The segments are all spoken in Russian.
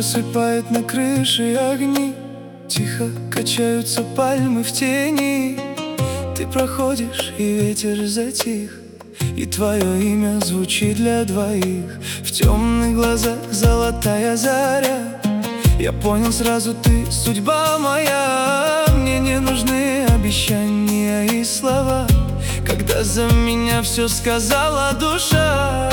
рассыпает на крыше огни, тихо качаются пальмы в тени. Ты проходишь, и ветер затих, и твое имя звучит для двоих. В темных глазах золотая заря. Я понял сразу, ты судьба моя. Мне не нужны обещания и слова, когда за меня все сказала душа.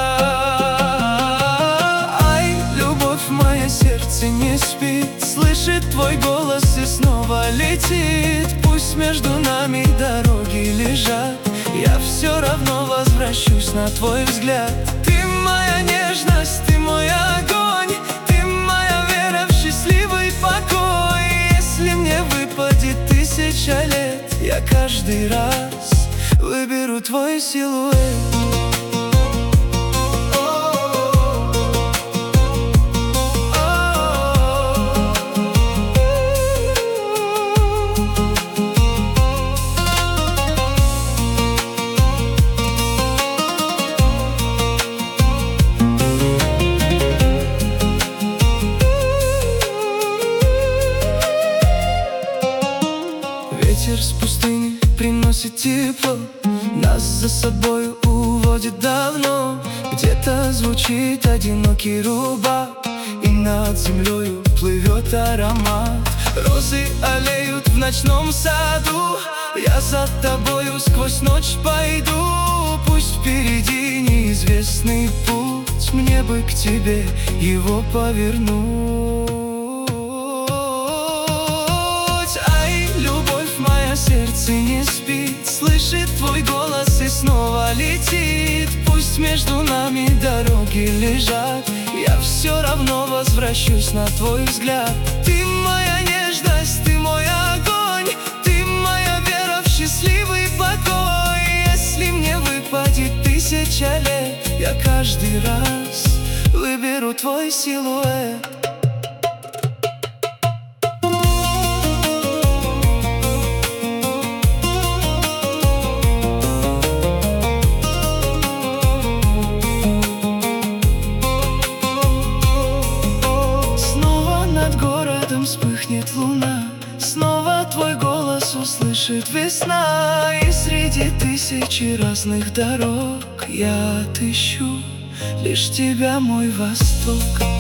Ай, любовь моя, сердце не спит, слышит твой голос и снова летит. Пусть между нами дороги лежат, я все равно возвращусь на твой взгляд. Ты моя нежность, ты мой огонь, ты моя вера в счастливый покой. Если мне выпадет 1000 лет, я каждый раз выберу твой силуэт. Ветер с пустыни приносит тепло, нас за собой уводит давно. Где-то звучит одинокий рубак, и над землею плывет аромат. Розы аллеют в ночном саду, я за тобою сквозь ночь пойду. Пусть впереди неизвестный путь, мне бы к тебе его повернуть. Сердце не спит, слышит твой голос и снова летит. Пусть между нами дороги лежат, я все равно возвращусь на твой взгляд. Ты моя нежность, ты мой огонь, ты моя вера в счастливый покой. Если мне выпадет 1000 лет, я каждый раз выберу твой силуэт. Вспыхнет луна, снова твой голос услышит весна. И среди 1000 разных дорог я отыщу лишь тебя, мой восток.